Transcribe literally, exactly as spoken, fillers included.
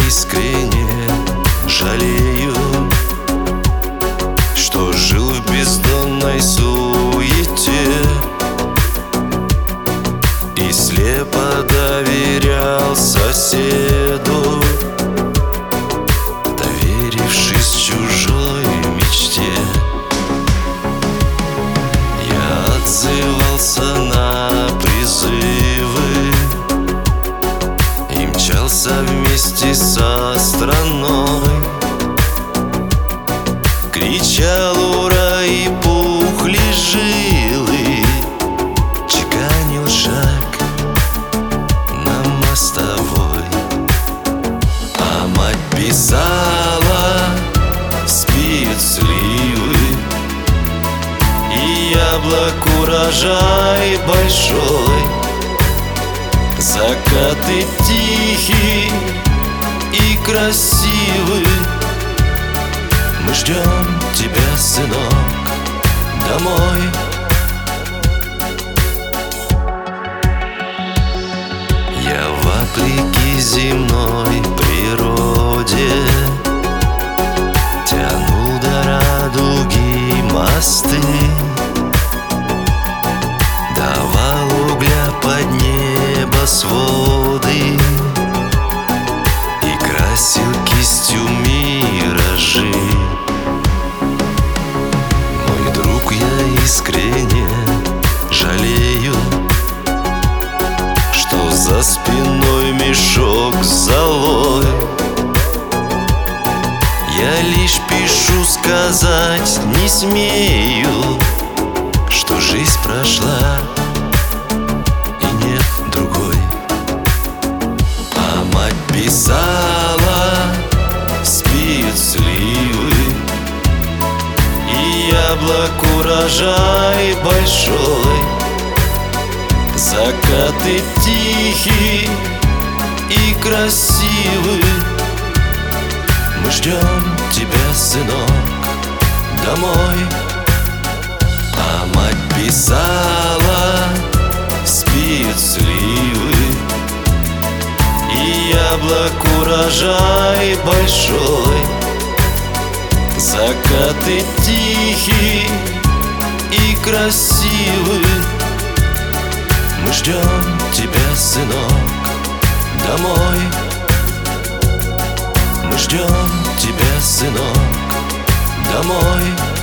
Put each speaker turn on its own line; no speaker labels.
искренне жалею, что жил в бездонной суете и слепо доверял соседу, доверившись чужой мечте. Я отзывался на призывы и мчался вместе со страной, кричал ура и пухли жилы, чеканил шаг на мостовой. А мать писала: спеют сливы, и яблок урожай большой. Закаты тихие и красивы, мы ждем тебя, сынок, домой. Я вопреки земной природе тянул до радуги мосты, давал угля под небосводы и красил кистью миражи. Мой друг, я искренне жалею, что за спиной мешок с золой. Я лишь пишу, сказать не смею, что жизнь прошла и нет другой. А мать писала: спеют сливы, и яблок урожай большой. Закаты тихие и красивы, мы ждем тебя, сынок, домой. А мать писала: спеют сливы, и яблок урожай большой. Закаты тихие и красивы, мы ждем тебя, сынок, домой. Мы ждем тебя, сынок, домой.